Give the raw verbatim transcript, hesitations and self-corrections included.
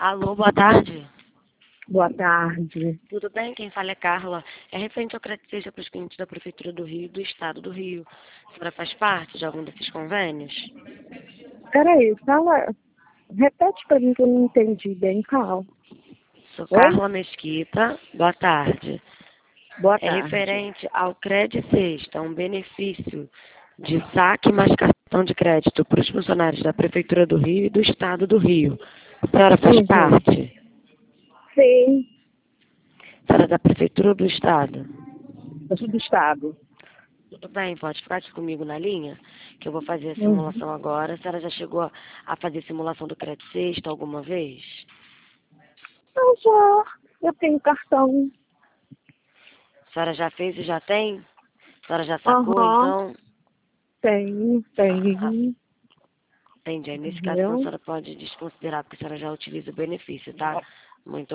Alô, boa tarde. Boa tarde. Tudo bem? Quem fala é Carla. É referente ao crédito seja para os clientes da Prefeitura do Rio e do Estado do Rio. A senhora faz parte de algum desses convênios? Peraí, fala. Repete pra mim que eu não entendi bem, Carla. Sou Oi? Carla Mesquita. Boa tarde. Boa É tarde. referente ao crédito sexta, um benefício de saque mais cartão de crédito para os funcionários da Prefeitura do Rio e do Estado do Rio. A senhora faz Uhum. parte? Sim, A senhora é da Prefeitura ou do Estado? eu sou do Estado. Tudo bem, pode ficar aqui comigo na linha, que eu vou fazer a Uhum. simulação agora. A senhora já chegou a fazer simulação do crédito sexta alguma vez? Eu já. Eu tenho cartão. A senhora já fez e já tem? A senhora já sacou, Aham. então? Tenho, Ah, tenho. entendi. Aí, nesse caso, então, a Entendeu? senhora pode desconsiderar, porque a senhora já utiliza o benefício, tá? Muito